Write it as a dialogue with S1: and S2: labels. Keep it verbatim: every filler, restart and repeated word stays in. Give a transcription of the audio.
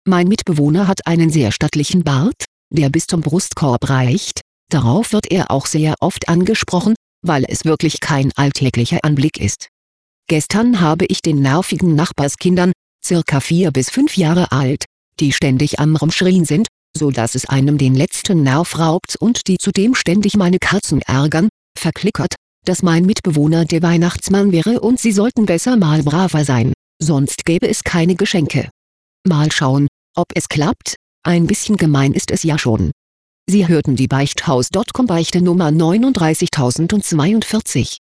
S1: Mein Mitbewohner hat einen sehr stattlichen Bart, der bis zum Brustkorb reicht. Darauf wird er auch sehr oft angesprochen, weil es wirklich kein alltäglicher Anblick ist. Gestern habe ich den nervigen Nachbarskindern, circa vier bis fünf Jahre alt, die ständig am Rumschreien sind, so dass es einem den letzten Nerv raubt und die zudem ständig meine Katzen ärgern, verklickert, dass mein Mitbewohner der Weihnachtsmann wäre und sie sollten besser mal braver sein, sonst gäbe es keine Geschenke. Mal schauen, ob es klappt, ein bisschen gemein ist es ja schon. Sie hörten die Beichthaus Punkt com Beichte Nummer neununddreißigtausendzweiundvierzig.